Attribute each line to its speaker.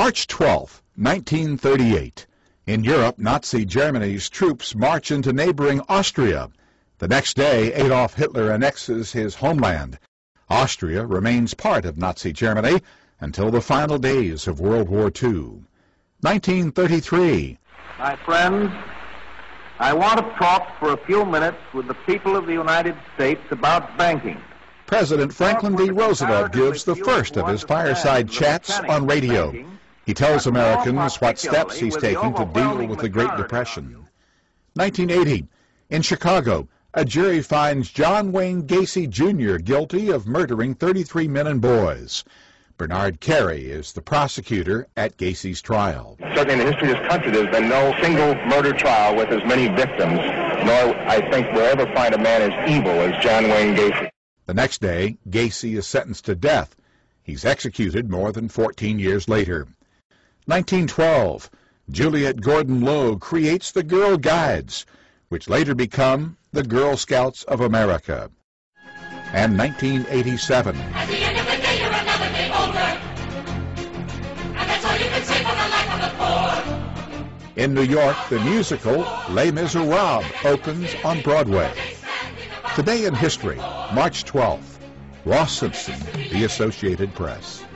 Speaker 1: March 12, 1938. In Europe, Nazi Germany's troops march into neighboring Austria. The next day, Adolf Hitler annexes his homeland. Austria remains part of Nazi Germany until the final days of World War II. 1933.
Speaker 2: My friends, I want to talk for a few minutes with the people of the United States about banking.
Speaker 1: President Franklin D. Roosevelt gives the first of his fireside chats on radio. He tells Americans what steps he's taking to deal with the Great Depression. 1980. In Chicago, a jury finds John Wayne Gacy Jr. guilty of murdering 33 men and boys. Bernard Carey is the prosecutor at Gacy's trial.
Speaker 3: Certainly in the history of this country, there's been no single murder trial with as many victims, nor I think we'll ever find a man as evil as John Wayne Gacy.
Speaker 1: The next day, Gacy is sentenced to death. He's executed more than 14 years later. 1912. Juliette Gordon Low creates the Girl Guides, which later become the Girl Scouts of America. And 1987.
Speaker 4: At the end of the day, you're another day older. And that's all you can say for the life of the poor.
Speaker 1: In New York, the musical Les Miserables opens on Broadway. Today in History, March 12th. Ross Simpson, The Associated Press.